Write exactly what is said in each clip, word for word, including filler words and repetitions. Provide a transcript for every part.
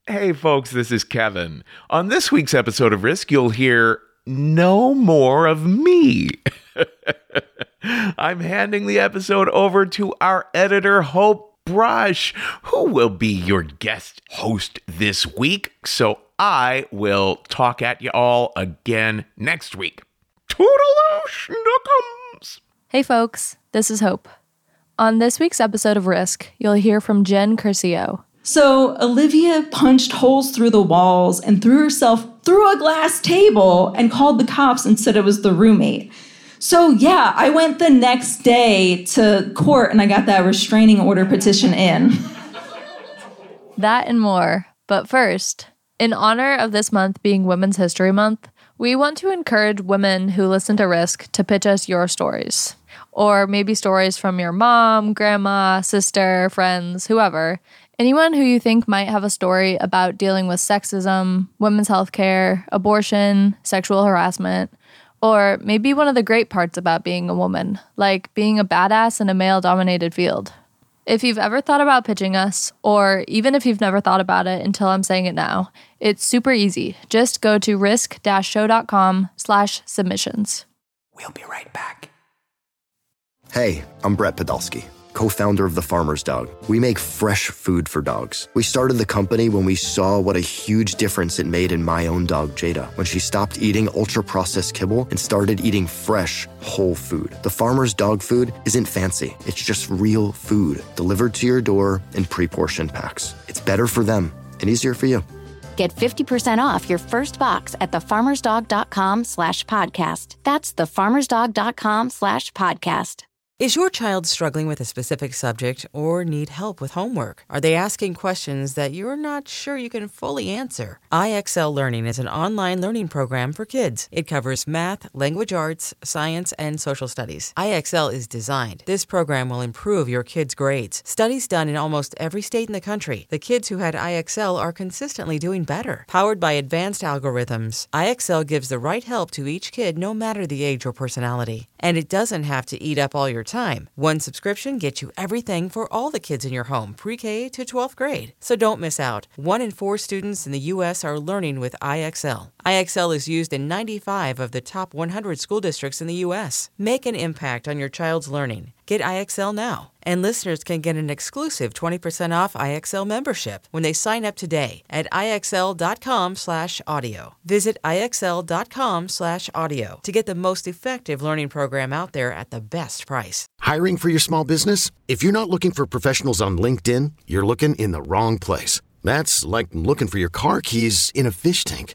Hey folks, this is Kevin. On this week's episode of Risk, you'll hear no more of me. I'm handing the episode over to our editor, Hope Brush, who will be your guest host this week. So I will talk at you all again next week. Toodaloo schnookums! Hey folks, this is Hope. On this week's episode of Risk, you'll hear from Jen Curcio. So Olivia punched holes through the walls and threw herself through a glass table and called the cops and said it was the roommate. So yeah, I went the next day to court and I got that restraining order petition in. That and more. But first, in honor of this month being Women's History Month, we want to encourage women who listen to Risk to pitch us your stories. Or maybe stories from your mom, grandma, sister, friends, whoever. Anyone who you think might have a story about dealing with sexism, women's health care, abortion, sexual harassment, or maybe one of the great parts about being a woman, like being a badass in a male-dominated field. If you've ever thought about pitching us, or even if you've never thought about it until I'm saying it now, it's super easy. Just go to risk-show.com slash submissions. We'll be right back. Hey, I'm Brett Podolsky, co-founder of The Farmer's Dog. We make fresh food for dogs. We started the company when we saw what a huge difference it made in my own dog, Jada, when she stopped eating ultra-processed kibble and started eating fresh, whole food. The Farmer's Dog food isn't fancy. It's just real food delivered to your door in pre-portioned packs. It's better for them and easier for you. Get fifty percent off your first box at thefarmersdog.com slash podcast. That's thefarmersdog.com slash podcast. Is your child struggling with a specific subject or need help with homework? Are they asking questions that you're not sure you can fully answer? I X L Learning is an online learning program for kids. It covers math, language arts, science, and social studies. I X L is designed. This program will improve your kids' grades. Studies done in almost every state in the country. The kids who had I X L are consistently doing better. Powered by advanced algorithms, I X L gives the right help to each kid no matter the age or personality. And it doesn't have to eat up all your time. One subscription gets you everything for all the kids in your home, pre-K to twelfth grade. So don't miss out. One in four students in the U S are learning with I X L. I X L is used in ninety-five of the top one hundred school districts in the U S. Make an impact on your child's learning. Get I X L now. And listeners can get an exclusive twenty percent off I X L membership when they sign up today at IXL.com slash audio. Visit IXL.com slash audio to get the most effective learning program out there at the best price. Hiring for your small business? If you're not looking for professionals on LinkedIn, you're looking in the wrong place. That's like looking for your car keys in a fish tank.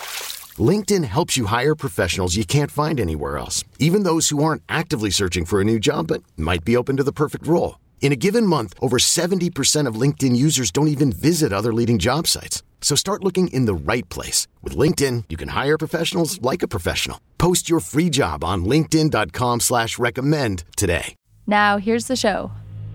LinkedIn helps you hire professionals you can't find anywhere else, even those who aren't actively searching for a new job but might be open to the perfect role. In a given month, over seventy percent of LinkedIn users don't even visit other leading job sites. So start looking in the right place. With LinkedIn, you can hire professionals like a professional. Post your free job on linkedin.com slash recommend today. Now, here's the show.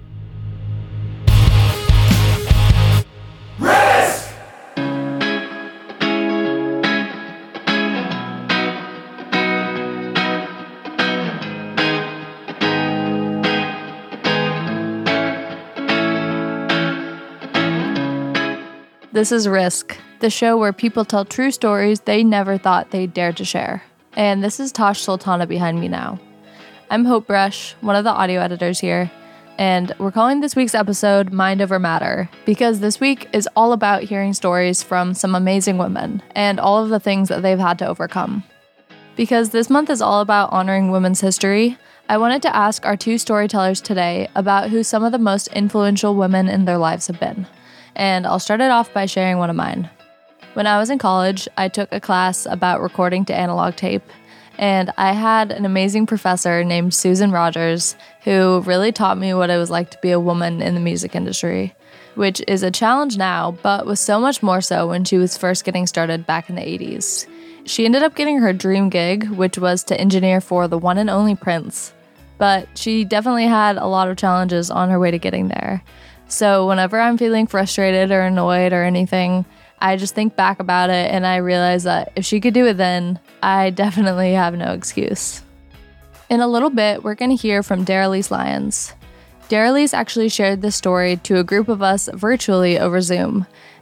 This is Risk, the show where people tell true stories they never thought they'd dare to share. And this is Tosh Sultana behind me now. I'm Hope Brush, one of the audio editors here, and we're calling this week's episode Mind Over Matter, because this week is all about hearing stories from some amazing women and all of the things that they've had to overcome. Because this month is all about honoring women's history, I wanted to ask our two storytellers today about who some of the most influential women in their lives have been. And I'll start it off by sharing one of mine. When I was in college, I took a class about recording to analog tape, and I had an amazing professor named Susan Rogers who really taught me what it was like to be a woman in the music industry, which is a challenge now, but was so much more so when she was first getting started back in the eighties. She ended up getting her dream gig, which was to engineer for the one and only Prince, but she definitely had a lot of challenges on her way to getting there. So whenever I'm feeling frustrated or annoyed or anything, I just think back about it and I realize that if she could do it then, I definitely have no excuse. In a little bit, we're going to hear from Darylise Lyons. Darylise actually shared this story to a group of us virtually over Zoom,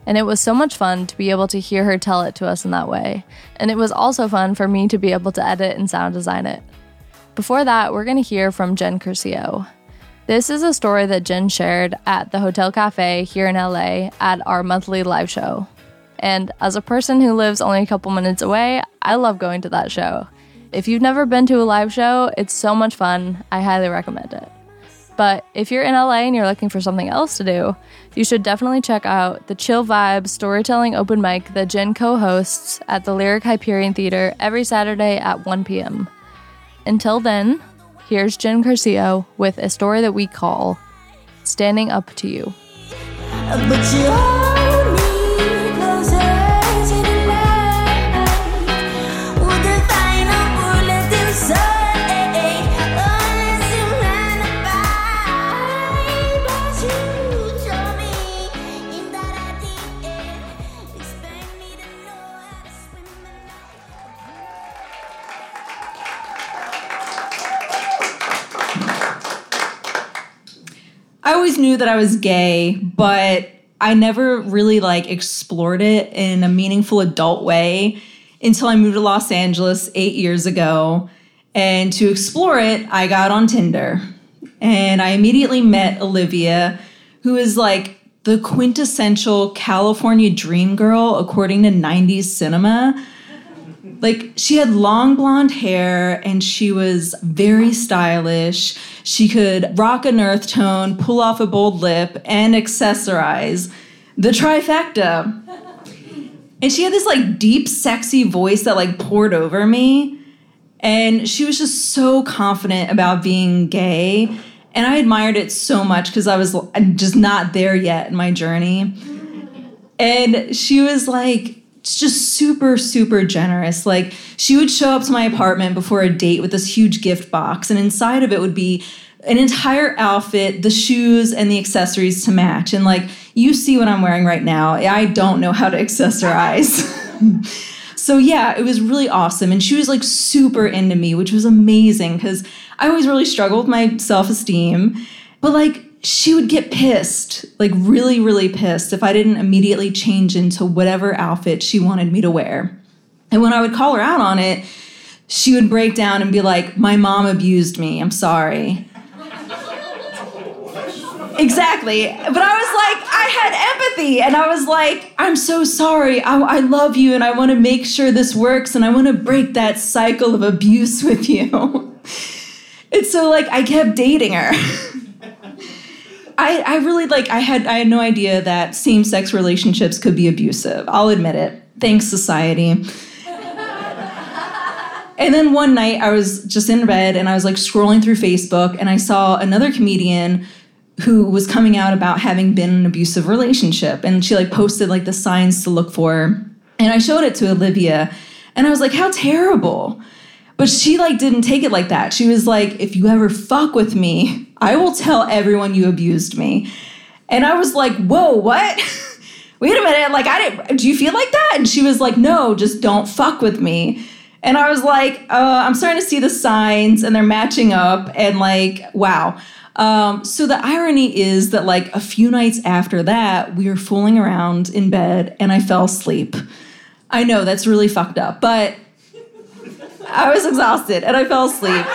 And it was so much fun to be able to hear her tell it to us in that way. And it was also fun for me to be able to edit and sound design it. Before that, we're going to hear from Jen Curcio. This is a story that Jen shared at the Hotel Cafe here in L A at our monthly live show. And as a person who lives only a couple minutes away, I love going to that show. If you've never been to a live show, it's so much fun. I highly recommend it. But if you're in L A and you're looking for something else to do, you should definitely check out the Chill Vibes Storytelling Open Mic that Jen co-hosts at the Lyric Hyperion Theater every Saturday at one p.m. Until then, here's Jen Curcio with a story that we call Standing Up to You. But you hold me closer to the light. With the final bullet inside, unless you ran by. But you told me in that I didn't expect me to know how to swim the I always knew that I was gay, but I never really like explored it in a meaningful adult way until I moved to Los Angeles eight years ago. And to explore it, I got on Tinder. And I immediately met Olivia, who is like the quintessential California dream girl according to nineties cinema. Like, she had long blonde hair and she was very stylish. She could rock an earth tone, pull off a bold lip, and accessorize. The trifecta. And she had this, like, deep, sexy voice that, like, poured over me. And she was just so confident about being gay. And I admired it so much because I was just not there yet in my journey. And she was, like, just super, super generous. Like, she would show up to my apartment before a date with this huge gift box, and inside of it would be an entire outfit, the shoes, and the accessories to match. And, like, you see what I'm wearing right now. I don't know how to accessorize. So, yeah, it was really awesome. And she was, like, super into me, which was amazing because I always really struggled with my self-esteem. But, like, she would get pissed, like really, really pissed if I didn't immediately change into whatever outfit she wanted me to wear. And when I would call her out on it, she would break down and be like, my mom abused me, I'm sorry. Exactly. But I was like, I had empathy. And I was like, I'm so sorry. I, I love you. And I want to make sure this works. And I want to break that cycle of abuse with you. And so, like, I kept dating her. I, I really, like, I had I had no idea that same-sex relationships could be abusive. I'll admit it. Thanks, society. And then one night, I was just in bed, and I was, like, scrolling through Facebook, and I saw another comedian who was coming out about having been in an abusive relationship. And she, like, posted, like, the signs to look for. And I showed it to Olivia, and I was like, how terrible. But she, like, didn't take it like that. She was like, if you ever fuck with me, I will tell everyone you abused me. And I was like, whoa, what? Wait a minute. Like, I didn't, do you feel like that? And she was like, no, just don't fuck with me. And I was like, uh, I'm starting to see the signs and they're matching up. And like, wow. Um, so the irony is that like a few nights after that, we were fooling around in bed and I fell asleep. I know that's really fucked up, but I was exhausted and I fell asleep.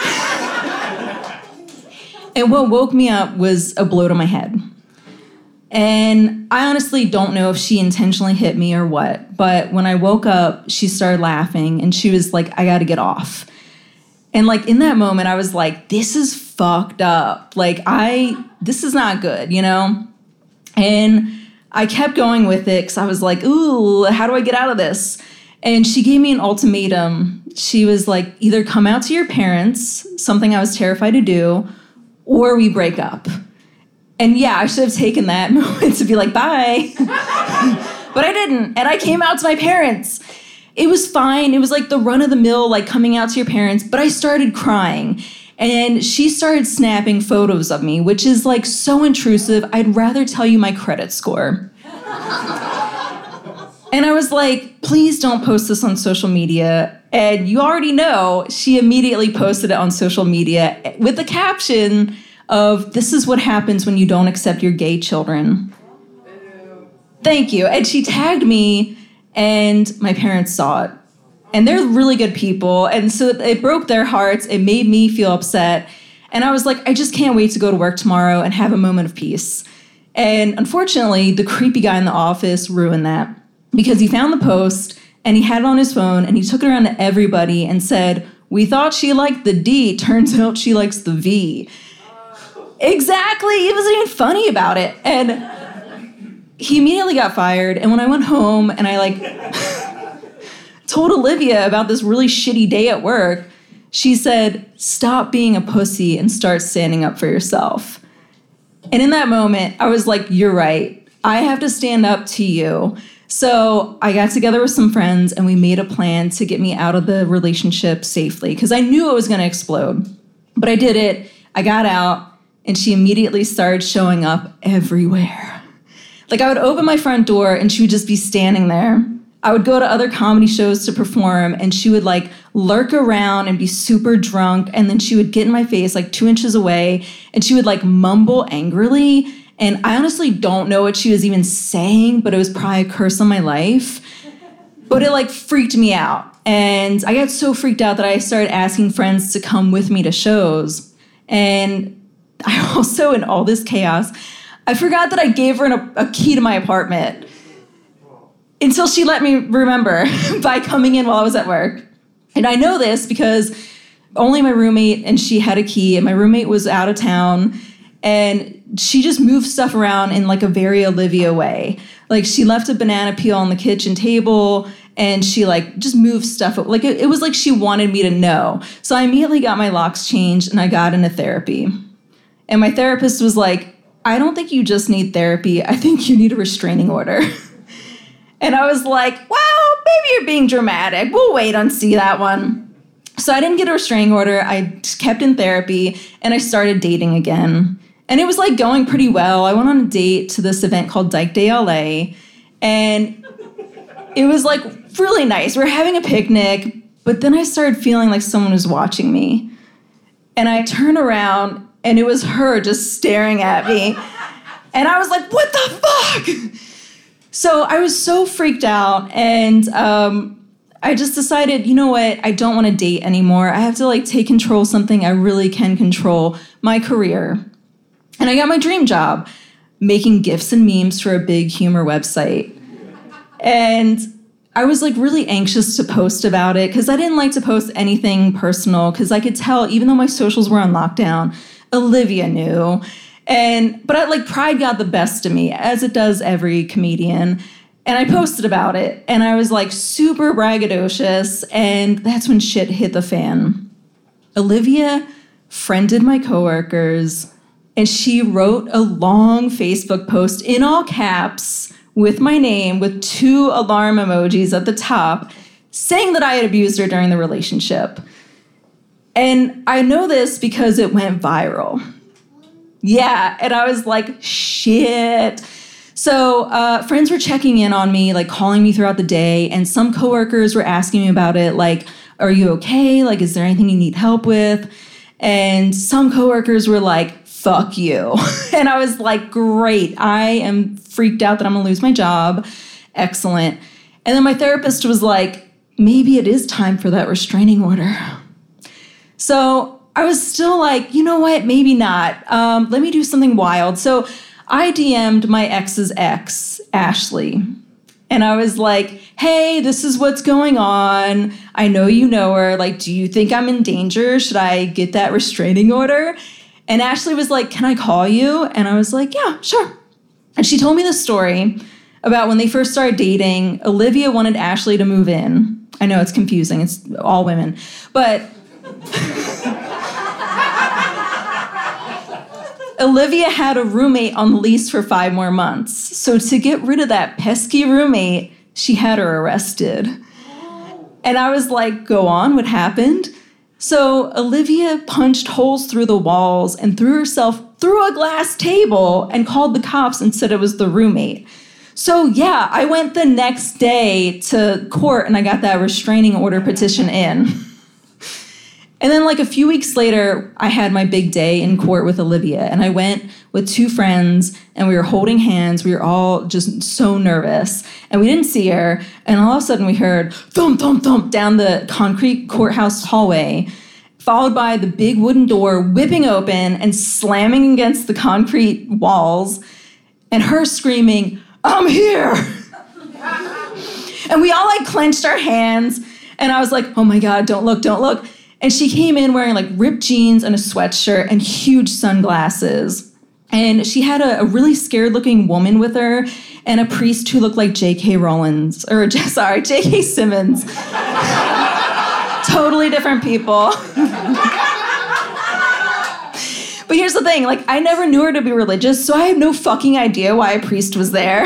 And what woke me up was a blow to my head. And I honestly don't know if she intentionally hit me or what, but when I woke up, she started laughing and she was like, I gotta get off. And like in that moment, I was like, this is fucked up. Like I, this is not good, you know? And I kept going with it because I was like, ooh, how do I get out of this? And she gave me an ultimatum. She was like, either come out to your parents, something I was terrified to do, or we break up. And yeah, I should have taken that moment to be like, bye. But I didn't. And I came out to my parents. It was fine. It was like the run of the mill, like coming out to your parents. But I started crying. And she started snapping photos of me, which is like so intrusive. I'd rather tell you my credit score. And I was like, please don't post this on social media. And you already know, she immediately posted it on social media with the caption of, this is what happens when you don't accept your gay children. Thank you. And she tagged me, and my parents saw it. And they're really good people. And so it broke their hearts. It made me feel upset. And I was like, I just can't wait to go to work tomorrow and have a moment of peace. And unfortunately, the creepy guy in the office ruined that because he found the post and he had it on his phone and he took it around to everybody and said, we thought she liked the D. Turns out she likes the V. Exactly. He wasn't even funny about it. And he immediately got fired. And when I went home and I like told Olivia about this really shitty day at work, she said, stop being a pussy and start standing up for yourself. And in that moment, I was like, you're right. I have to stand up to you. So I got together with some friends and we made a plan to get me out of the relationship safely because I knew it was going to explode. But I did it. I got out and she immediately started showing up everywhere. Like I would open my front door and she would just be standing there. I would go to other comedy shows to perform and she would like lurk around and be super drunk. And then she would get in my face like two inches away and she would like mumble angrily. And I honestly don't know what she was even saying, but it was probably a curse on my life. But it like freaked me out. And I got so freaked out that I started asking friends to come with me to shows. And I also, in all this chaos, I forgot that I gave her an, a key to my apartment. Until she let me remember by coming in while I was at work. And I know this because only my roommate and she had a key and my roommate was out of town and she just moved stuff around in like a very Olivia way. Like she left a banana peel on the kitchen table and she like just moved stuff. Like it, it was like she wanted me to know. So I immediately got my locks changed and I got into therapy. And my therapist was like, I don't think you just need therapy. I think you need a restraining order. And I was like, well, maybe you're being dramatic. We'll wait and see that one. So I didn't get a restraining order. I kept in therapy and I started dating again. And it was like going pretty well. I went on a date to this event called Dyke Day L A. And it was like really nice. We were having a picnic, but then I started feeling like someone was watching me. And I turned around and it was her just staring at me. And I was like, what the fuck? So I was so freaked out and um, I just decided, you know what? I don't want to date anymore. I have to like take control of something I really can control, my career. And I got my dream job, making GIFs and memes for a big humor website. And I was like really anxious to post about it because I didn't like to post anything personal because I could tell, even though my socials were on lockdown, Olivia knew. And, but I, like, pride got the best of me, as it does every comedian. And I posted about it, and I was, like, super braggadocious, and that's when shit hit the fan. Olivia friended my coworkers, and she wrote a long Facebook post in all caps with my name, with two alarm emojis at the top, saying that I had abused her during the relationship. And I know this because it went viral. Yeah, and I was like, shit. So uh, friends were checking in on me, like calling me throughout the day, and some coworkers were asking me about it, like, are you okay? Like, is there anything you need help with? And some coworkers were like, fuck you. And I was like, great, I am freaked out that I'm gonna lose my job. Excellent. And then my therapist was like, maybe it is time for that restraining order. So I was still like, you know what, maybe not. Um, let me do something wild. So I D M'd my ex's ex, Ashley. And I was like, hey, this is what's going on. I know you know her. Like, do you think I'm in danger? Should I get that restraining order? And Ashley was like, can I call you? And I was like, yeah, sure. And she told me the story about when they first started dating. Olivia wanted Ashley to move in. I know it's confusing. It's all women. But Olivia had a roommate on the lease for five more months. So to get rid of that pesky roommate, she had her arrested. And I was like, go on, what happened? So Olivia punched holes through the walls and threw herself through a glass table and called the cops and said it was the roommate. So yeah, I went the next day to court and I got that restraining order petition in. And then like a few weeks later, I had my big day in court with Olivia, and I went with two friends and we were holding hands. We were all just so nervous and we didn't see her. And all of a sudden we heard thump, thump, thump down the concrete courthouse hallway, followed by the big wooden door whipping open and slamming against the concrete walls, and her screaming, "I'm here!" And we all like clenched our hands, and I was like, oh my God, don't look, don't look. And she came in wearing like ripped jeans and a sweatshirt and huge sunglasses. And she had a, a really scared looking woman with her and a priest who looked like J K Rowling, or sorry, J K Simmons. Totally different people. But here's the thing, like I never knew her to be religious, so I had no fucking idea why a priest was there.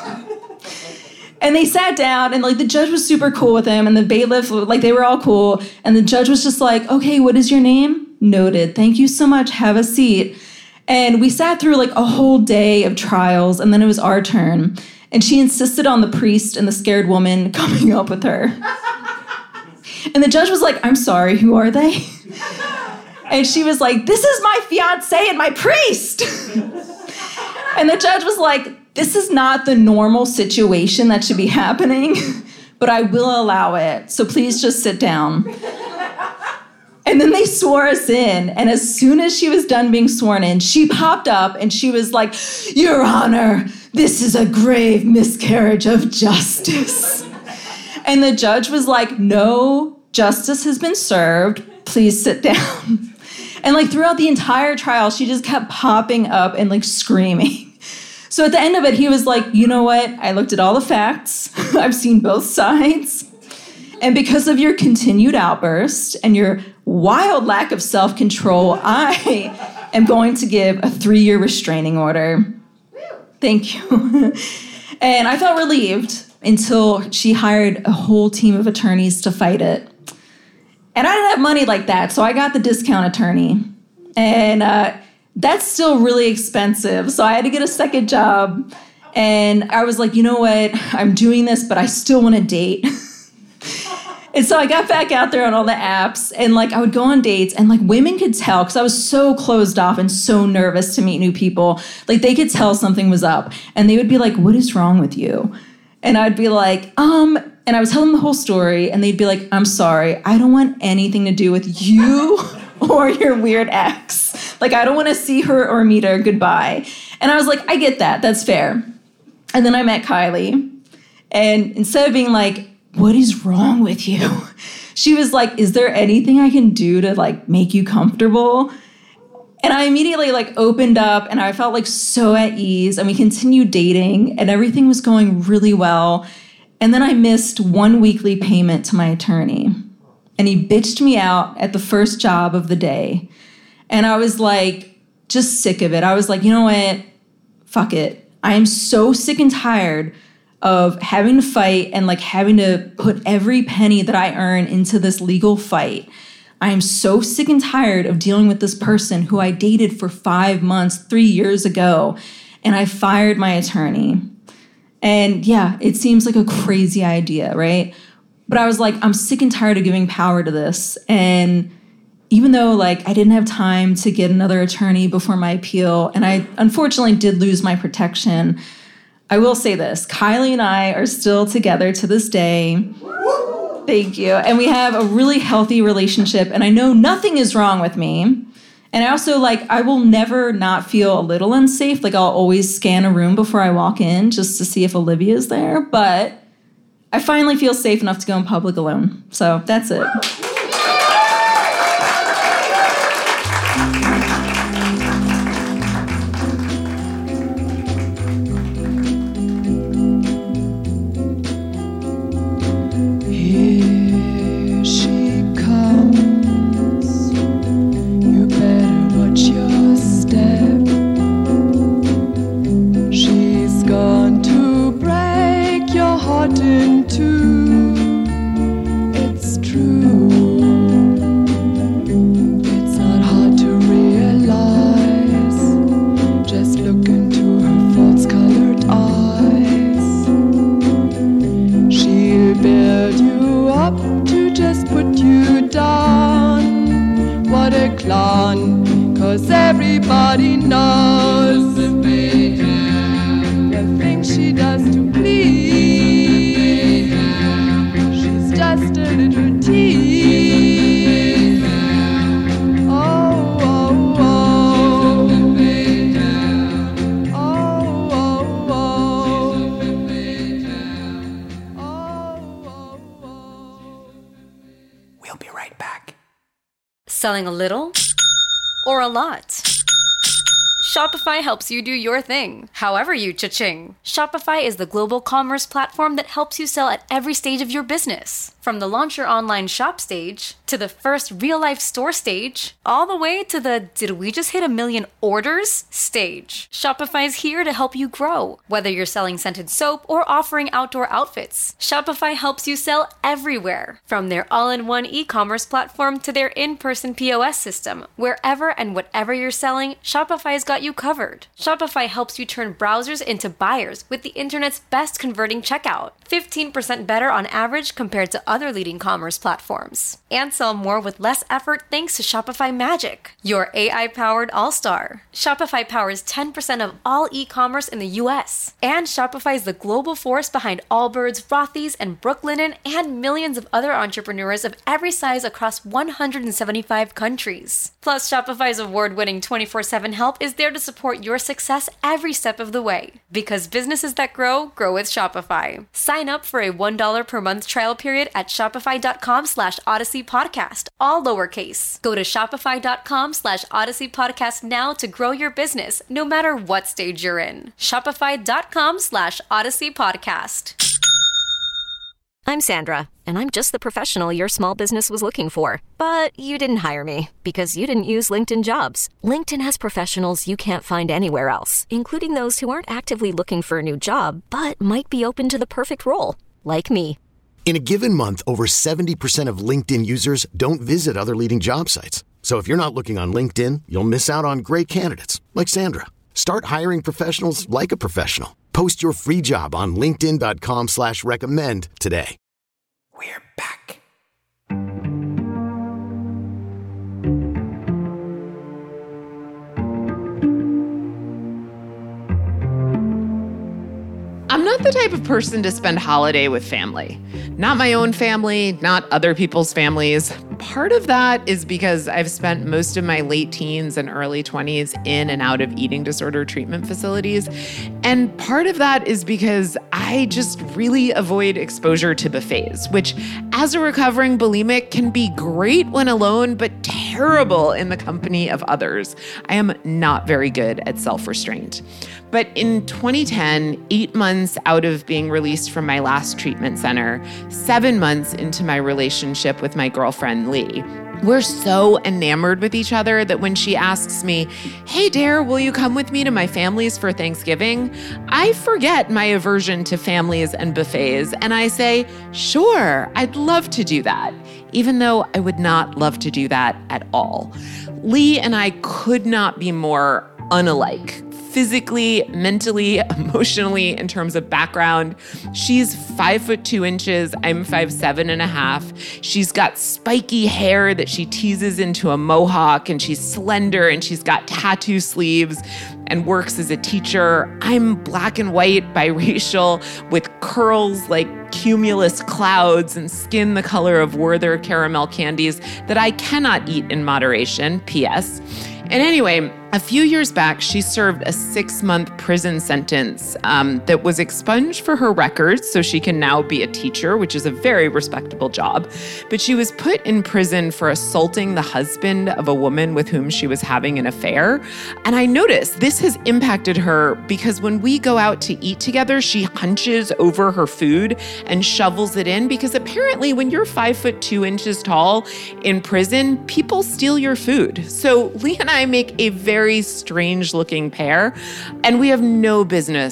And they sat down, and like the judge was super cool with him, and the bailiff, like they were all cool. And the judge was just like, okay, what is your name? Noted. Thank you so much. Have a seat. And we sat through like a whole day of trials, and then it was our turn. And she insisted on the priest and the scared woman coming up with her. And the judge was like, I'm sorry, who are they? And she was like, this is my fiance and my priest. And the judge was like, this is not the normal situation that should be happening, but I will allow it. So please just sit down. And then they swore us in. And as soon as she was done being sworn in, she popped up and she was like, Your Honor, this is a grave miscarriage of justice. And the judge was like, no, justice has been served. Please sit down. And like throughout the entire trial, she just kept popping up and like screaming. So at the end of it, he was like, you know what? I looked at all the facts. I've seen both sides. And because of your continued outburst and your wild lack of self-control, I am going to give a three-year restraining order. Thank you. And I felt relieved until she hired a whole team of attorneys to fight it. And I didn't have money like that, so I got the discount attorney. And uh, that's still really expensive, so I had to get a second job. And I was like, you know what? I'm doing this, but I still want to date. And so I got back out there on all the apps, and like I would go on dates, and like women could tell, because I was so closed off and so nervous to meet new people. Like they could tell something was up, and they would be like, what is wrong with you? And I'd be like, um, and I would tell them the whole story, and they'd be like, I'm sorry, I don't want anything to do with you or your weird ex. Like, I don't want to see her or meet her, goodbye. And I was like, I get that, that's fair. And then I met Kylie, and instead of being like, what is wrong with you? She was like, is there anything I can do to like make you comfortable? And I immediately like opened up, and I felt like so at ease, and we continued dating, and everything was going really well. And then I missed one weekly payment to my attorney, and he bitched me out at the first job of the day. And I was like, just sick of it. I was like, you know what? Fuck it. I am so sick and tired of having to fight and like having to put every penny that I earn into this legal fight. I am so sick and tired of dealing with this person who I dated for five months, three years ago, and I fired my attorney. And yeah, it seems like a crazy idea, right? But I was like, I'm sick and tired of giving power to this. And even though like I didn't have time to get another attorney before my appeal, and I unfortunately did lose my protection, I will say this, Kylie and I are still together to this day. Thank you. And we have a really healthy relationship, and I know nothing is wrong with me. And I also like, I will never not feel a little unsafe. Like I'll always scan a room before I walk in just to see if Olivia's there. But I finally feel safe enough to go in public alone. So that's it. Build you up to just put you down. got a clown, 'cause everybody knows the things she does to please. She's just a little tease. Oh, oh, oh. Oh, oh, oh. We'll be right back. Selling a little or a lot? Shopify helps you do your thing, however you cha-ching. Shopify is the global commerce platform that helps you sell at every stage of your business. From the launch your online shop stage, to the first real-life store stage, all the way to the did we just hit a million orders stage. Shopify's here to help you grow. Whether you're selling scented soap or offering outdoor outfits, Shopify helps you sell everywhere. From their all-in-one e-commerce platform to their in-person P O S system, wherever and whatever you're selling, Shopify's got you covered. Shopify helps you turn browsers into buyers with the internet's best converting checkout. fifteen percent better on average compared to other leading commerce platforms. And sell more with less effort thanks to Shopify Magic, your A I-powered all-star. Shopify powers ten percent of all e-commerce in the U S. And Shopify is the global force behind Allbirds, Rothy's, and Brooklinen, and millions of other entrepreneurs of every size across one hundred seventy-five countries. Plus, Shopify's award-winning twenty-four seven help is there to support your success every step of the way. Because businesses that grow, grow with Shopify. Sign up for a one dollar per month trial period at shopify.com slash Odyssey Podcast, all lowercase. Go to shopify.com slash Odyssey Podcast now to grow your business, no matter what stage you're in. Shopify.com slash Odyssey Podcast. I'm Sandra, and I'm just the professional your small business was looking for. But you didn't hire me because you didn't use LinkedIn Jobs. LinkedIn has professionals you can't find anywhere else, including those who aren't actively looking for a new job, but might be open to the perfect role, like me. In a given month, over seventy percent of LinkedIn users don't visit other leading job sites. So if you're not looking on LinkedIn, you'll miss out on great candidates like Sandra. Start hiring professionals like a professional. Post your free job on linkedin.com slash recommend today. We're back. I'm not the type of person to spend holiday with family. Not my own family, not other people's families. Part of that is because I've spent most of my late teens and early twenties in and out of eating disorder treatment facilities. And part of that is because I just really avoid exposure to buffets, which as a recovering bulimic can be great when alone, but terrible in the company of others. I am not very good at self-restraint. But in twenty ten, eight months out of being released from my last treatment center, seven months into my relationship with my girlfriend, Lee, we're so enamored with each other that when she asks me, "Hey, Dare, will you come with me to my family's for Thanksgiving?" I forget my aversion to families and buffets, and I say, "Sure, I'd love to do that," even though I would not love to do that at all. Lee and I could not be more unalike. Physically, mentally, emotionally, in terms of background. She's five foot two inches. I'm five seven and a half. She's got spiky hair that she teases into a mohawk, and she's slender, and she's got tattoo sleeves and works as a teacher. I'm black and white, biracial, with curls like cumulus clouds and skin the color of Werther caramel candies that I cannot eat in moderation, P S And anyway, a few years back, she served a six-month prison sentence um, that was expunged for her records, so she can now be a teacher, which is a very respectable job. But she was put in prison for assaulting the husband of a woman with whom she was having an affair. And I noticed this has impacted her because when we go out to eat together, she hunches over her food and shovels it in, because apparently when you're five foot two inches tall in prison, people steal your food. So Lee and I make a very strange looking pair, and we have no business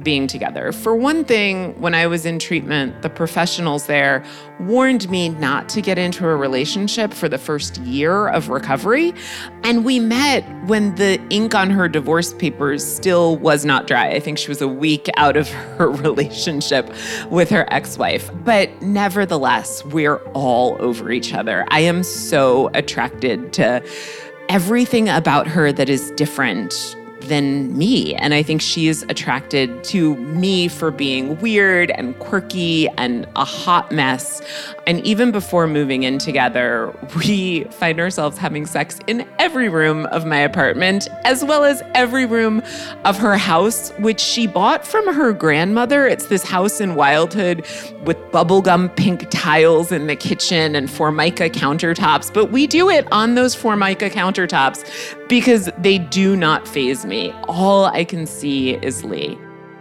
being together. For one thing, when I was in treatment, the professionals there warned me not to get into a relationship for the first year of recovery. And we met when the ink on her divorce papers still was not dry. I think she was a week out of her relationship with her ex-wife. But nevertheless, we're all over each other. I am so attracted to everything about her that is different than me. And I think she is attracted to me for being weird and quirky and a hot mess. And even before moving in together, we find ourselves having sex in every room of my apartment, as well as every room of her house, which she bought from her grandmother. It's this house in Wildhood with bubblegum pink tiles in the kitchen and Formica countertops. But we do it on those Formica countertops because they do not faze me. All I can see is Lee.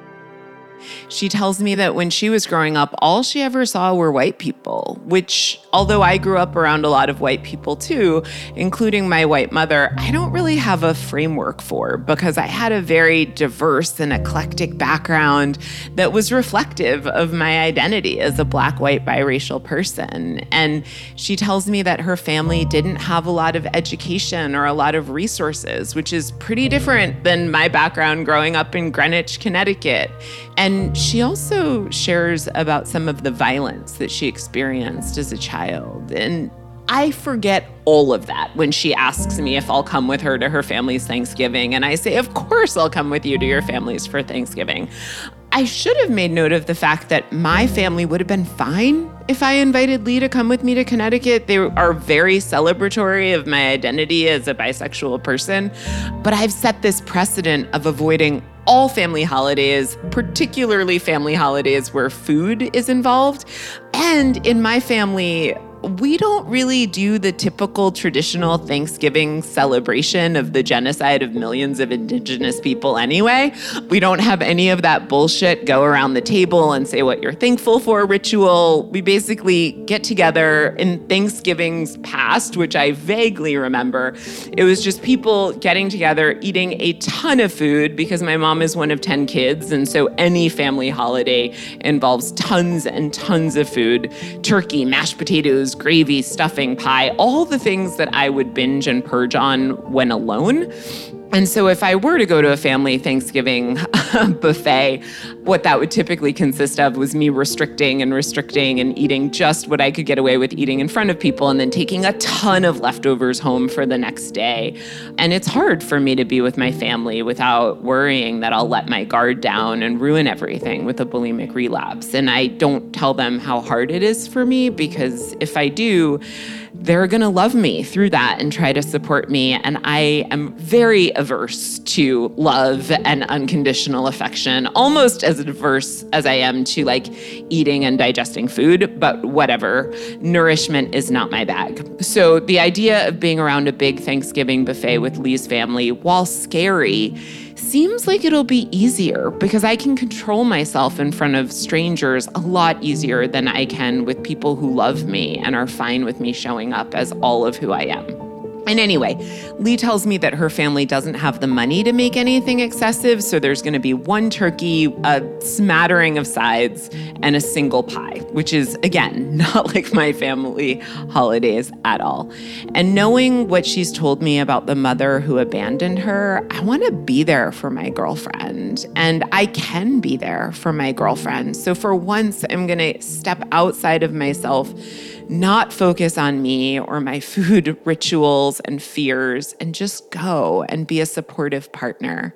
She tells me that when she was growing up, all she ever saw were white people, which, although I grew up around a lot of white people too, including my white mother, I don't really have a framework for because I had a very diverse and eclectic background that was reflective of my identity as a Black, white, biracial person. And she tells me that her family didn't have a lot of education or a lot of resources, which is pretty different than my background growing up in Greenwich, Connecticut. And she also shares about some of the violence that she experienced as a child. And I forget all of that when she asks me if I'll come with her to her family's Thanksgiving. And I say, of course I'll come with you to your family's for Thanksgiving. I should have made note of the fact that my family would have been fine if I invited Lee to come with me to Connecticut. They are very celebratory of my identity as a bisexual person. But I've set this precedent of avoiding all family holidays, particularly family holidays where food is involved. And in my family, we don't really do the typical traditional Thanksgiving celebration of the genocide of millions of indigenous people anyway. We don't have any of that bullshit go around the table and say what you're thankful for ritual. We basically get together in Thanksgivings past, which I vaguely remember. It was just people getting together, eating a ton of food because my mom is one of ten kids. And so any family holiday involves tons and tons of food, turkey, mashed potatoes, gravy, stuffing, pie, all the things that I would binge and purge on when alone. And so if I were to go to a family Thanksgiving buffet, what that would typically consist of was me restricting and restricting and eating just what I could get away with eating in front of people and then taking a ton of leftovers home for the next day. And it's hard for me to be with my family without worrying that I'll let my guard down and ruin everything with a bulimic relapse. And I don't tell them how hard it is for me because if I do, they're going to love me through that and try to support me. And I am very averse to love and unconditional affection, almost as averse as I am to like eating and digesting food, but whatever. Nourishment is not my bag. So the idea of being around a big Thanksgiving buffet with Lee's family, while scary, seems like it'll be easier because I can control myself in front of strangers a lot easier than I can with people who love me and are fine with me showing up as all of who I am. And anyway, Lee tells me that her family doesn't have the money to make anything excessive, so there's going to be one turkey, a smattering of sides, and a single pie, which is, again, not like my family holidays at all. And knowing what she's told me about the mother who abandoned her, I want to be there for my girlfriend, and I can be there for my girlfriend. So for once, I'm going to step outside of myself, not focus on me or my food rituals and fears, and just go and be a supportive partner.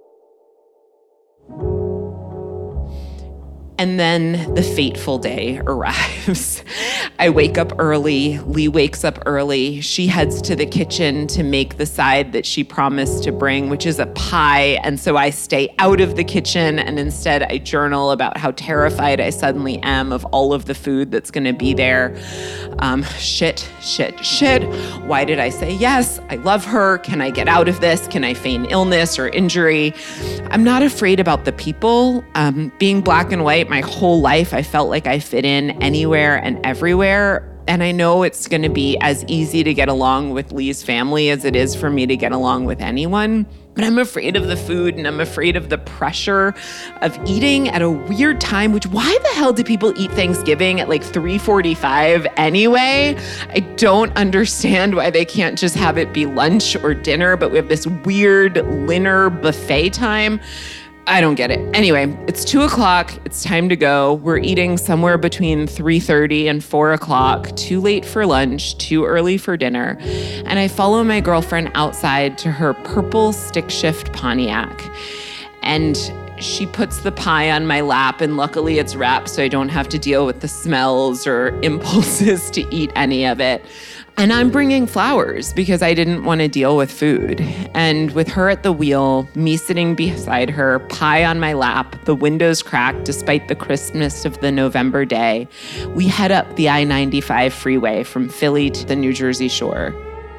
And then the fateful day arrives. I wake up early. Lee wakes up early. She heads to the kitchen to make the side that she promised to bring, which is a pie. And so I stay out of the kitchen and instead I journal about how terrified I suddenly am of all of the food that's going to be there. Um, shit, shit, shit. Why did I say yes? I love her. Can I get out of this? Can I feign illness or injury? I'm not afraid about the people. Um, being Black and white, my whole life, I felt like I fit in anywhere and everywhere. And I know it's going to be as easy to get along with Lee's family as it is for me to get along with anyone. But I'm afraid of the food and I'm afraid of the pressure of eating at a weird time, which why the hell do people eat Thanksgiving at like three forty-five anyway? I don't understand why they can't just have it be lunch or dinner, but we have this weird dinner buffet time. I don't get it. Anyway, it's two o'clock. It's time to go. We're eating somewhere between three thirty and four o'clock. Too late for lunch, too early for dinner. And I follow my girlfriend outside to her purple stick shift Pontiac. And she puts the pie on my lap, and luckily it's wrapped so I don't have to deal with the smells or impulses to eat any of it. And I'm bringing flowers because I didn't want to deal with food. And with her at the wheel, me sitting beside her, pie on my lap, the windows cracked despite the crispness of the November day, we head up the I ninety-five freeway from Philly to the New Jersey shore.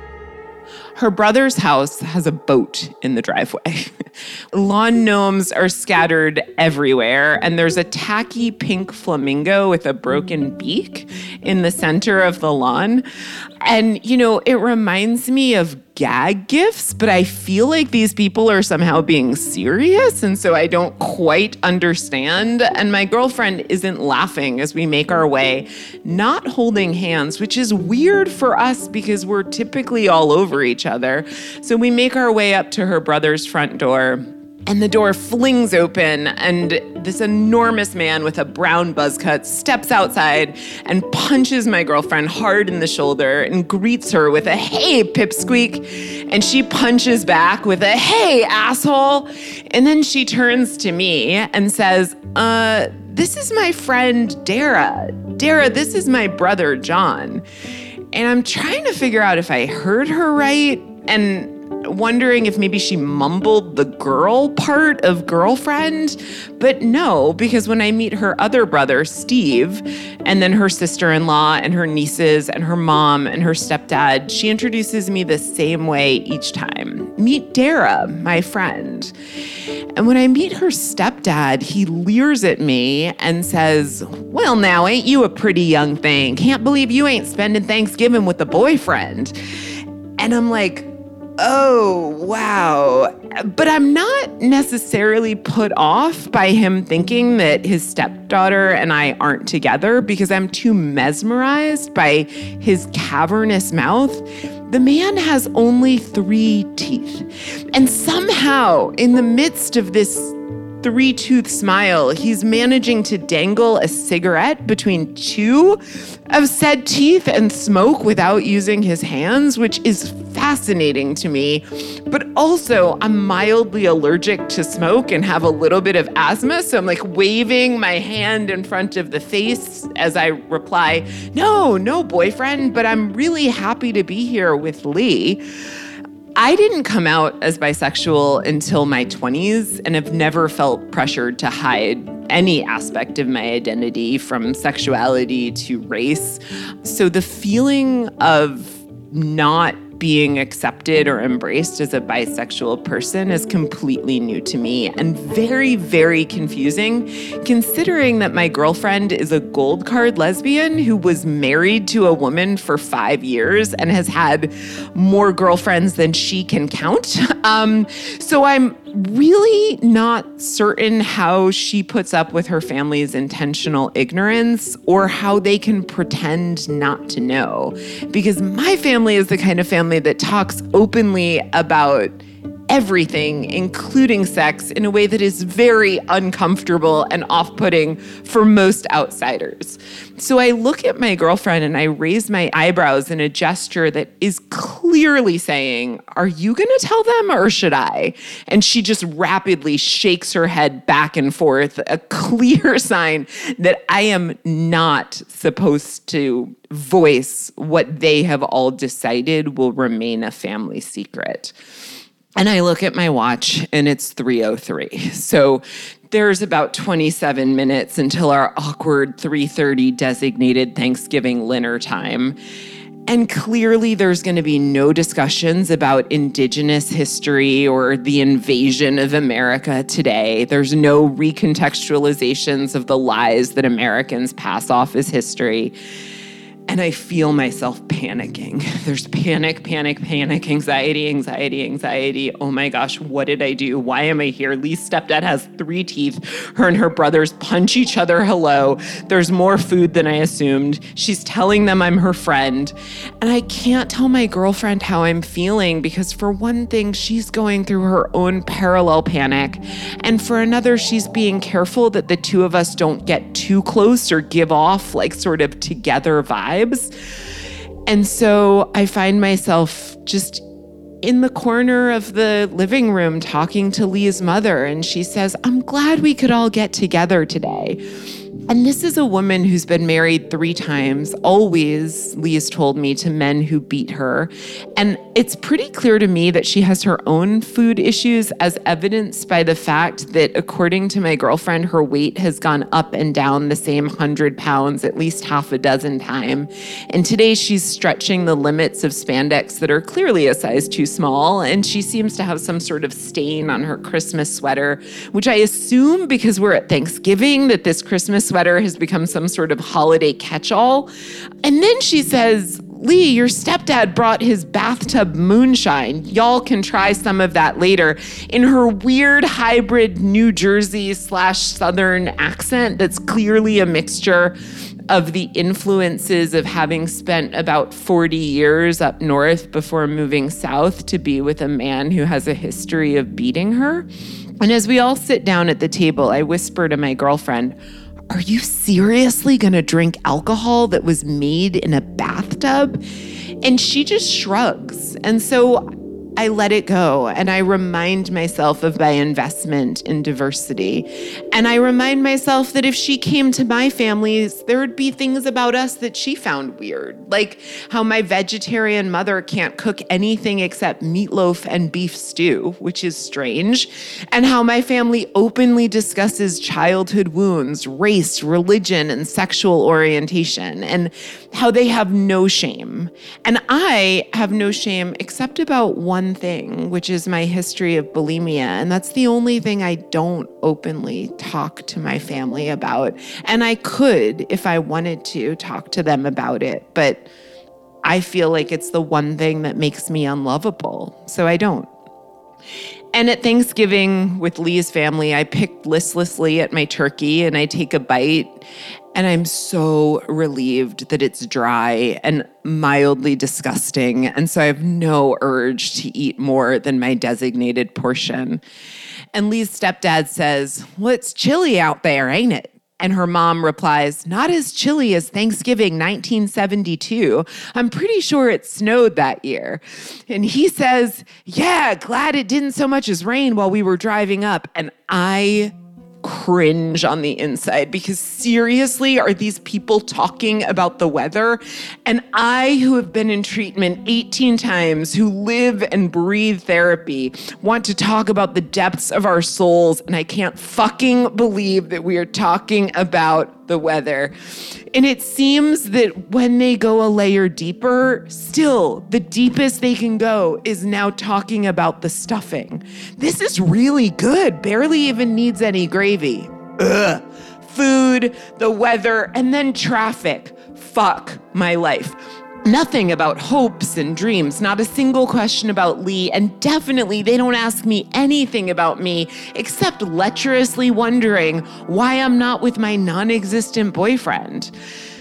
Her brother's house has a boat in the driveway. Lawn gnomes are scattered everywhere, and there's a tacky pink flamingo with a broken beak in the center of the lawn. And, you know, it reminds me of gag gifts, but I feel like these people are somehow being serious, and so I don't quite understand. And my girlfriend isn't laughing as we make our way, not holding hands, which is weird for us because we're typically all over each other. So we make our way up to her brother's front door. And the door flings open, and this enormous man with a brown buzz cut steps outside and punches my girlfriend hard in the shoulder and greets her with a, "Hey, pipsqueak." And she punches back with a, "Hey, asshole." And then she turns to me and says, uh, "This is my friend, Dara. Dara, this is my brother, John." And I'm trying to figure out if I heard her right, and wondering if maybe she mumbled the girl part of girlfriend. But no, because when I meet her other brother, Steve, and then her sister-in-law and her nieces and her mom and her stepdad, she introduces me the same way each time. "Meet Dara, my friend." And when I meet her stepdad, he leers at me and says, "Well, now, ain't you a pretty young thing? Can't believe you ain't spending Thanksgiving with a boyfriend." And I'm like, oh, wow. But I'm not necessarily put off by him thinking that his stepdaughter and I aren't together because I'm too mesmerized by his cavernous mouth. The man has only three teeth. And somehow, in the midst of this three-tooth smile, he's managing to dangle a cigarette between two of said teeth and smoke without using his hands, which is fascinating to me. But also, I'm mildly allergic to smoke and have a little bit of asthma, so I'm like waving my hand in front of the face as I reply, "No, no, boyfriend, but I'm really happy to be here with Lee." I didn't come out as bisexual until my twenties and have never felt pressured to hide any aspect of my identity, from sexuality to race. So the feeling of not being accepted or embraced as a bisexual person is completely new to me and very, very confusing, considering that my girlfriend is a gold card lesbian who was married to a woman for five years and has had more girlfriends than she can count. Um, so I'm really not certain how she puts up with her family's intentional ignorance or how they can pretend not to know. Because my family is the kind of family that talks openly about everything, including sex, in a way that is very uncomfortable and off-putting for most outsiders. So I look at my girlfriend and I raise my eyebrows in a gesture that is clearly saying, "Are you going to tell them or should I?" And she just rapidly shakes her head back and forth, a clear sign that I am not supposed to voice what they have all decided will remain a family secret. And I look at my watch and it's three oh three. So there's about twenty-seven minutes until our awkward three thirty designated Thanksgiving dinner time. And clearly there's going to be no discussions about indigenous history or the invasion of America today. There's no recontextualizations of the lies that Americans pass off as history. And I feel myself panicking. There's panic, panic, panic, anxiety, anxiety, anxiety. Oh my gosh, what did I do? Why am I here? Lee's stepdad has three teeth. Her and her brothers punch each other hello. There's more food than I assumed. She's telling them I'm her friend. And I can't tell my girlfriend how I'm feeling because for one thing, she's going through her own parallel panic. And for another, she's being careful that the two of us don't get too close or give off like sort of together vibes. And so I find myself just in the corner of the living room talking to Lee's mother, and she says, I'm glad we could all get together today. And this is a woman who's been married three times, always, Lee's told me, to men who beat her. And it's pretty clear to me that she has her own food issues, as evidenced by the fact that, according to my girlfriend, her weight has gone up and down the same one hundred pounds at least half a dozen times. And today she's stretching the limits of spandex that are clearly a size too small. And she seems to have some sort of stain on her Christmas sweater, which I assume, because we're at Thanksgiving, that this Christmas sweater has become some sort of holiday catch-all. And then she says, Lee, your stepdad brought his bathtub moonshine. Y'all can try some of that later, in her weird hybrid New Jersey slash Southern accent that's clearly a mixture of the influences of having spent about forty years up north before moving south to be with a man who has a history of beating her. And as we all sit down at the table, I whisper to my girlfriend, are you seriously gonna drink alcohol that was made in a bathtub? And she just shrugs. And so I let it go, and I remind myself of my investment in diversity. And I remind myself that if she came to my families, there would be things about us that she found weird, like how my vegetarian mother can't cook anything except meatloaf and beef stew, which is strange, and how my family openly discusses childhood wounds, race, religion, and sexual orientation, and how they have no shame. And I have no shame except about one thing, which is my history of bulimia. And that's the only thing I don't openly talk to my family about. And I could, if I wanted to, talk to them about it. But I feel like it's the one thing that makes me unlovable. So I don't. And at Thanksgiving with Lee's family, I picked listlessly at my turkey and I take a bite. And I'm so relieved that it's dry and mildly disgusting. And so I have no urge to eat more than my designated portion. And Lee's stepdad says, well, it's chilly out there, ain't it? And her mom replies, not as chilly as Thanksgiving nineteen seventy-two. I'm pretty sure it snowed that year. And he says, yeah, glad it didn't so much as rain while we were driving up. And I cringe on the inside, because seriously, are these people talking about the weather? And I, who have been in treatment eighteen times, who live and breathe therapy, want to talk about the depths of our souls, and I can't fucking believe that we are talking about the weather. And it seems that when they go a layer deeper, still the deepest they can go is now talking about the stuffing. This is really good, barely even needs any gravy. Ugh. Food, the weather, and then traffic. Fuck my life. Nothing about hopes and dreams, not a single question about Lee, and definitely they don't ask me anything about me except lecherously wondering why I'm not with my non-existent boyfriend.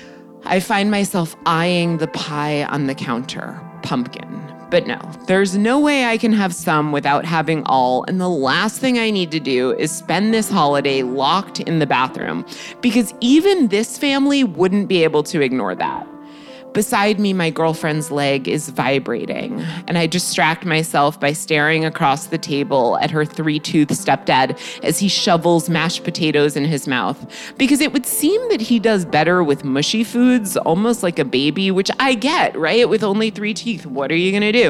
I find myself eyeing the pie on the counter, pumpkin. But no, there's no way I can have some without having all, and the last thing I need to do is spend this holiday locked in the bathroom, because even this family wouldn't be able to ignore that. Beside me, my girlfriend's leg is vibrating, and I distract myself by staring across the table at her three-toothed stepdad as he shovels mashed potatoes in his mouth, because it would seem that he does better with mushy foods, almost like a baby, which I get, right? With only three teeth, what are you gonna do?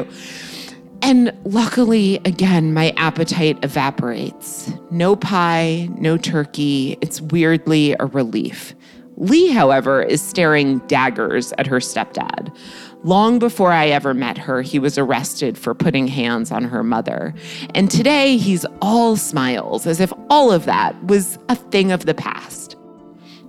And luckily, again, my appetite evaporates. No pie, no turkey. It's weirdly a relief. Lee, however, is staring daggers at her stepdad. Long before I ever met her, he was arrested for putting hands on her mother. And today, he's all smiles, as if all of that was a thing of the past.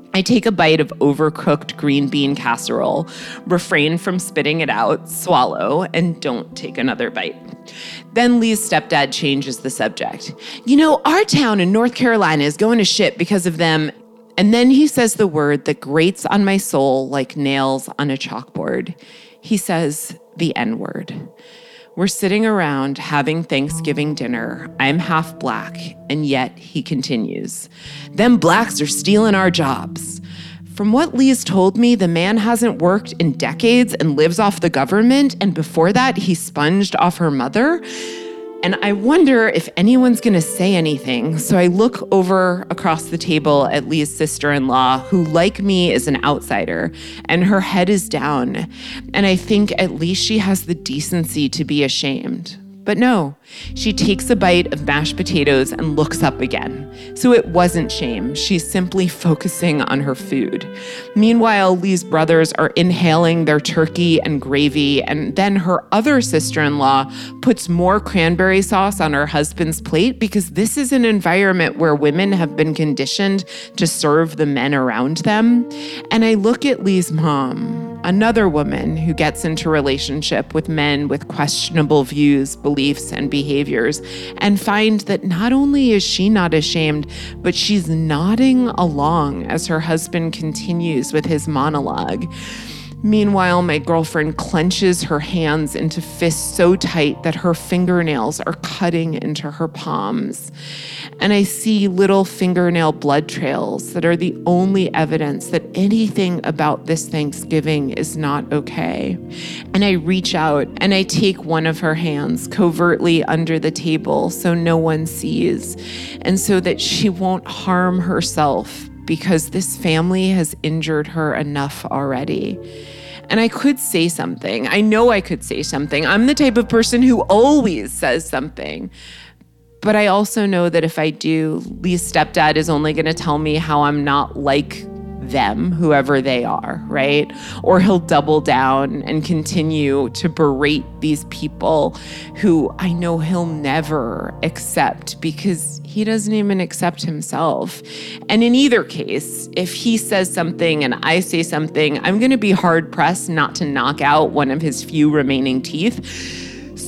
I take a bite of overcooked green bean casserole, refrain from spitting it out, swallow, and don't take another bite. Then Lee's stepdad changes the subject. You know, our town in North Carolina is going to shit because of them. And then he says the word that grates on my soul like nails on a chalkboard. He says the N-word. We're sitting around having Thanksgiving dinner. I'm half black, and yet he continues. Them blacks are stealing our jobs. From what Lee's told me, the man hasn't worked in decades and lives off the government, and before that, he sponged off her mother. And I wonder if anyone's gonna say anything. So I look over across the table at Lee's sister-in-law, who, like me, is an outsider, and her head is down. And I think at least she has the decency to be ashamed. But no, she takes a bite of mashed potatoes and looks up again. So it wasn't shame. She's simply focusing on her food. Meanwhile, Lee's brothers are inhaling their turkey and gravy, and then her other sister-in-law puts more cranberry sauce on her husband's plate because this is an environment where women have been conditioned to serve the men around them. And I look at Lee's mom, another woman who gets into relationship with men with questionable views, beliefs, and behaviors, and find that not only is she not ashamed, but she's nodding along as her husband continues with his monologue. Meanwhile, my girlfriend clenches her hands into fists so tight that her fingernails are cutting into her palms. And I see little fingernail blood trails that are the only evidence that anything about this Thanksgiving is not okay. And I reach out and I take one of her hands covertly under the table so no one sees, and so that she won't harm herself, because this family has injured her enough already. And I could say something. I know I could say something. I'm the type of person who always says something. But I also know that if I do, Lee's stepdad is only going to tell me how I'm not like them, whoever they are, right? Or he'll double down and continue to berate these people who I know he'll never accept because he doesn't even accept himself. And in either case, if he says something and I say something, I'm going to be hard-pressed not to knock out one of his few remaining teeth.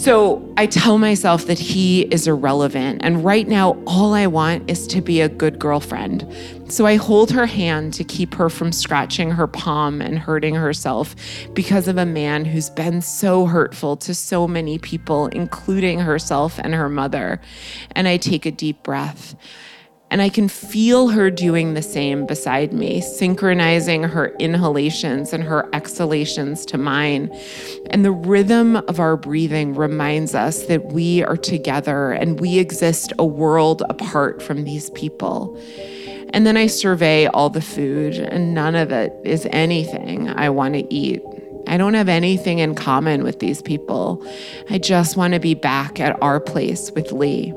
So I tell myself that he is irrelevant, and right now all I want is to be a good girlfriend. So I hold her hand to keep her from scratching her palm and hurting herself because of a man who's been so hurtful to so many people, including herself and her mother. And I take a deep breath. And I can feel her doing the same beside me, synchronizing her inhalations and her exhalations to mine. And the rhythm of our breathing reminds us that we are together and we exist a world apart from these people. And then I survey all the food, and none of it is anything I want to eat. I don't have anything in common with these people. I just want to be back at our place with Lee.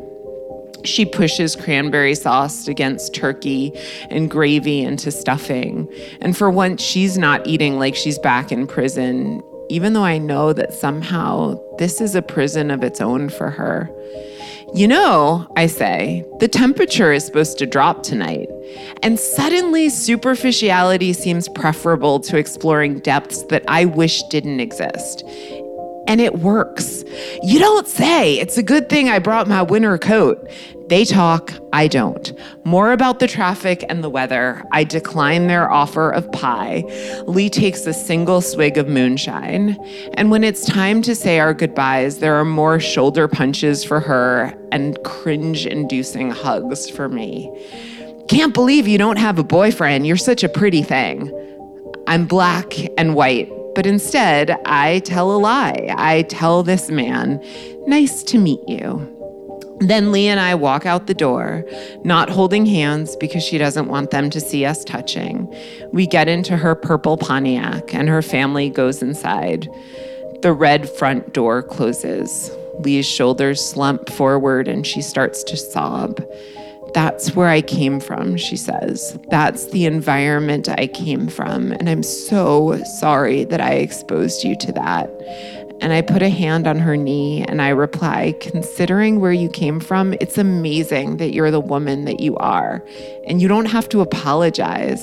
She pushes cranberry sauce against turkey and gravy into stuffing. And for once, she's not eating like she's back in prison, even though I know that somehow this is a prison of its own for her. You know, I say, the temperature is supposed to drop tonight. And suddenly, superficiality seems preferable to exploring depths that I wish didn't exist. And it works. You don't say. It's a good thing I brought my winter coat. They talk, I don't. More about the traffic and the weather. I decline their offer of pie. Lee takes a single swig of moonshine. And when it's time to say our goodbyes, there are more shoulder punches for her and cringe-inducing hugs for me. Can't believe you don't have a boyfriend. You're such a pretty thing. I'm black and white. But instead, I tell a lie. I tell this man, nice to meet you. Then Lee and I walk out the door, not holding hands because she doesn't want them to see us touching. We get into her purple Pontiac and her family goes inside. The red front door closes. Lee's shoulders slump forward and she starts to sob. That's where I came from, she says. That's the environment I came from. And I'm so sorry that I exposed you to that. And I put a hand on her knee and I reply, considering where you came from, it's amazing that you're the woman that you are. And you don't have to apologize.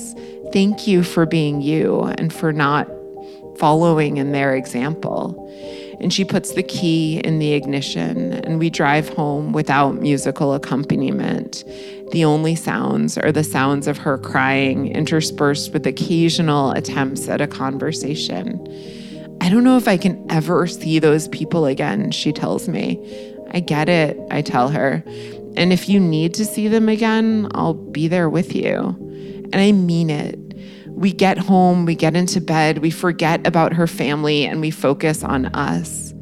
thank you for being you and for not following in their example. And she puts the key in the ignition, and we drive home without musical accompaniment. The only sounds are the sounds of her crying, interspersed with occasional attempts at a conversation. I don't know if I can ever see those people again, she tells me. I get it, I tell her. And if you need to see them again, I'll be there with you. And I mean it. We get home, we get into bed, we forget about her family, and we focus on us.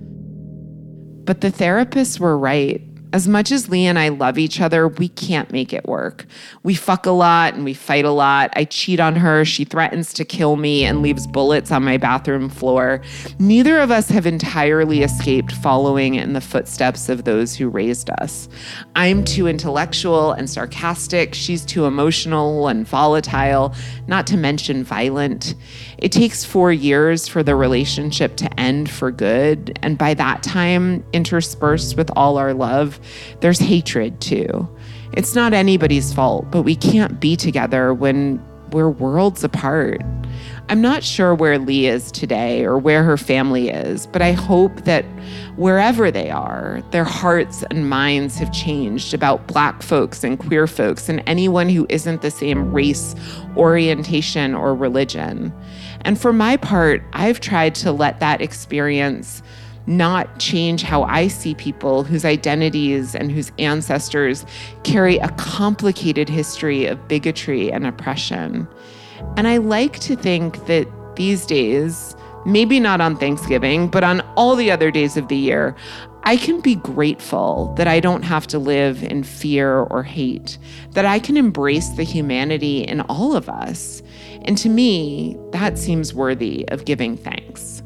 But the therapists were right. As much as Lee and I love each other, we can't make it work. We fuck a lot and we fight a lot. I cheat on her. She threatens to kill me and leaves bullets on my bathroom floor. Neither of us have entirely escaped following in the footsteps of those who raised us. I'm too intellectual and sarcastic. She's too emotional and volatile, not to mention violent. It takes four years for the relationship to end for good. And by that time, interspersed with all our love, there's hatred too. It's not anybody's fault, but we can't be together when we're worlds apart. I'm not sure where Lee is today or where her family is, but I hope that wherever they are, their hearts and minds have changed about Black folks and queer folks and anyone who isn't the same race, orientation, or religion. And for my part, I've tried to let that experience not change how I see people whose identities and whose ancestors carry a complicated history of bigotry and oppression. And I like to think that these days, maybe not on Thanksgiving, but on all the other days of the year, I can be grateful that I don't have to live in fear or hate, that I can embrace the humanity in all of us. And to me, that seems worthy of giving thanks.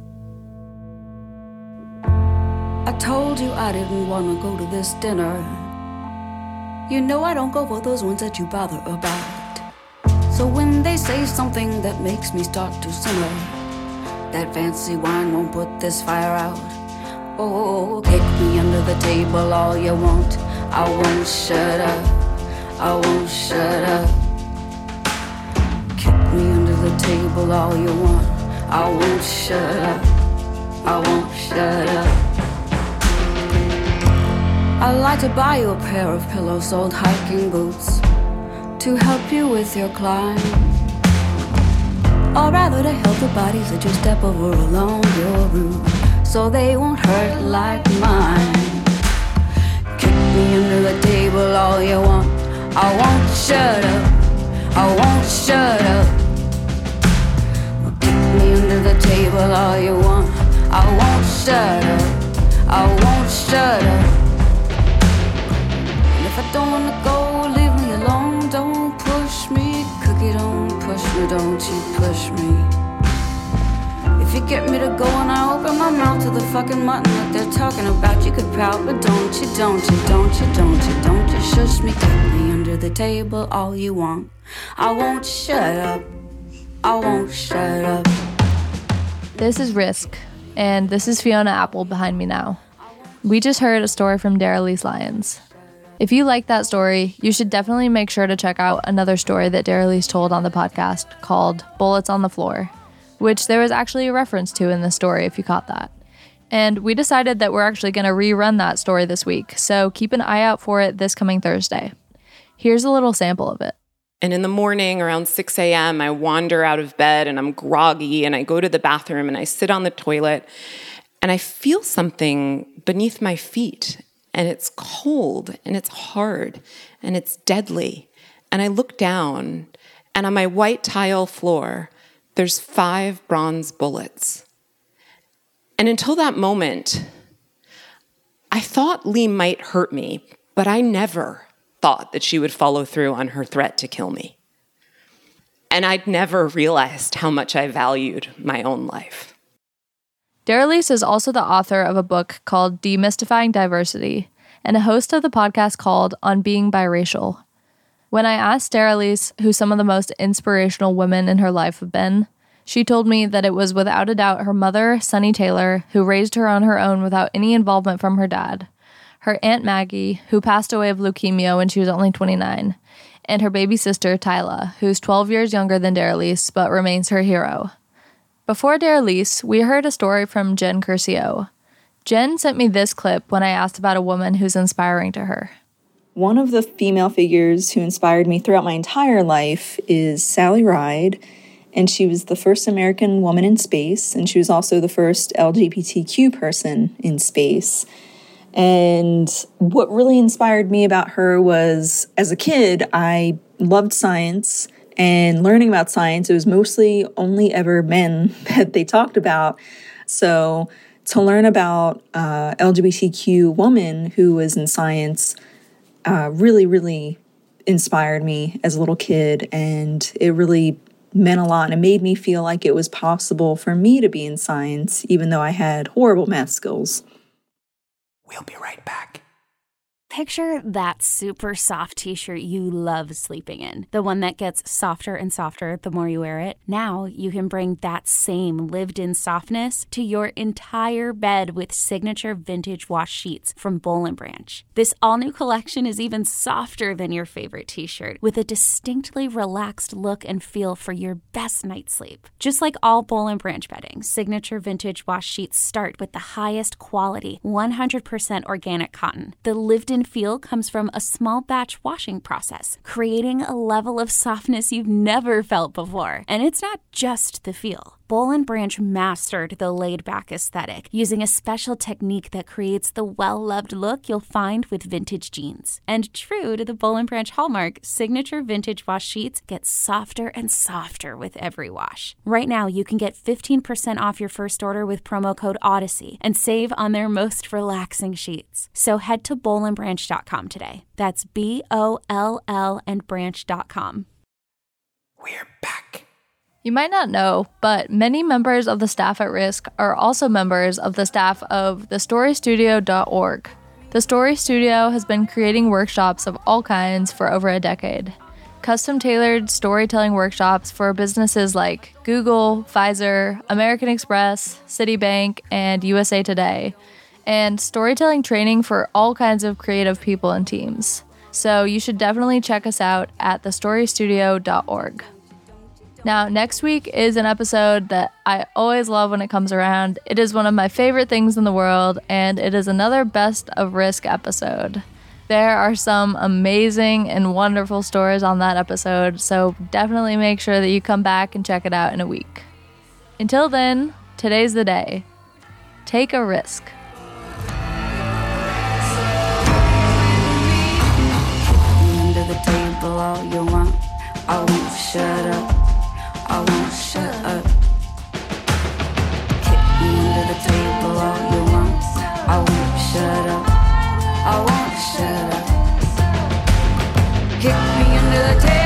I told you I didn't want to go to this dinner. You know I don't go for those ones that you bother about. So when they say something that makes me start to simmer, that fancy wine won't put this fire out. Oh, kick me under the table all you want. I won't shut up. I won't shut up. Kick me under the table all you want. I won't shut up. I won't shut up. I'd like to buy you a pair of pillow-soled hiking boots to help you with your climb, or rather to help the bodies that you step over along your route so they won't hurt like mine. Kick me under the table all you want. I won't shut up. I won't shut up. Kick me under the table all you want. I won't shut up. I won't shut up. If I don't wanna go, leave me alone. Don't push me, cookie, don't push me, don't you push me. If you get me to go and I open my mouth to the fucking mutton that they're talking about, you could pout, but don't you, don't you, don't you, don't you, don't you shush me. Kick me under the table all you want. I won't shut up. I won't shut up. This is Risk, and this is Fiona Apple behind me now. We just heard a story from Darylise Lyons. If you like that story, you should definitely make sure to check out another story that Darylise told on the podcast called Bullets on the Floor, which there was actually a reference to in the story if you caught that. And we decided that we're actually going to rerun that story this week, so keep an eye out for it this coming Thursday. Here's a little sample of it. And in the morning around six a.m., I wander out of bed and I'm groggy and I go to the bathroom and I sit on the toilet and I feel something beneath my feet. And it's cold, and it's hard, and it's deadly. And I look down, and on my white tile floor, there's five bronze bullets. And until that moment, I thought Lee might hurt me, but I never thought that she would follow through on her threat to kill me. And I'd never realized how much I valued my own life. Darylise is also the author of a book called Demystifying Diversity and a host of the podcast called On Being Biracial. When I asked Darylise who some of the most inspirational women in her life have been, she told me that it was without a doubt her mother, Sunny Taylor, who raised her on her own without any involvement from her dad, her Aunt Maggie, who passed away of leukemia when she was only twenty-nine, and her baby sister, Tyla, who's twelve years younger than Darylise, but remains her hero. Before Darylise, we heard a story from Jen Curcio. Jen sent me this clip when I asked about a woman who's inspiring to her. One of the female figures who inspired me throughout my entire life is Sally Ride, and she was the first American woman in space, and she was also the first L G B T Q person in space. And what really inspired me about her was, as a kid, I loved science, and learning about science, it was mostly only ever men that they talked about. So to learn about uh, L G B T Q woman who was in science uh, really, really inspired me as a little kid, and it really meant a lot, and it made me feel like it was possible for me to be in science, even though I had horrible math skills. We'll be right back. Picture that super soft t-shirt you love sleeping in. The one that gets softer and softer the more you wear it. Now you can bring that same lived-in softness to your entire bed with signature vintage wash sheets from Boll and Branch. This all-new collection is even softer than your favorite t-shirt, with a distinctly relaxed look and feel for your best night's sleep. Just like all Boll and Branch bedding, signature vintage wash sheets start with the highest quality, one hundred percent organic cotton. The lived-in feel comes from a small batch washing process, creating a level of softness you've never felt before. And it's not just the feel. Boll and Branch mastered the laid-back aesthetic using a special technique that creates the well-loved look you'll find with vintage jeans. And true to the Boll and Branch hallmark, signature vintage wash sheets get softer and softer with every wash. Right now, you can get fifteen percent off your first order with promo code Odyssey and save on their most relaxing sheets. So head to boll and branch dot com today. That's B O L L and branch dot com. We're back. You might not know, but many members of the staff at Risk are also members of the staff of the story studio dot org. The Story Studio has been creating workshops of all kinds for over a decade. Custom-tailored storytelling workshops for businesses like Google, Pfizer, American Express, Citibank, and U S A Today, and storytelling training for all kinds of creative people and teams. So you should definitely check us out at the story studio dot org. Now, next week is an episode that I always love when it comes around. It is one of my favorite things in the world, and it is another Best of Risk episode. There are some amazing and wonderful stories on that episode, so definitely make sure that you come back and check it out in a week. Until then, today's the day. Take a risk. Under the table all you want, I won't shut up. I won't shut up. Kick me under the table all you want. I won't shut up. I won't shut up. Kick me under the table.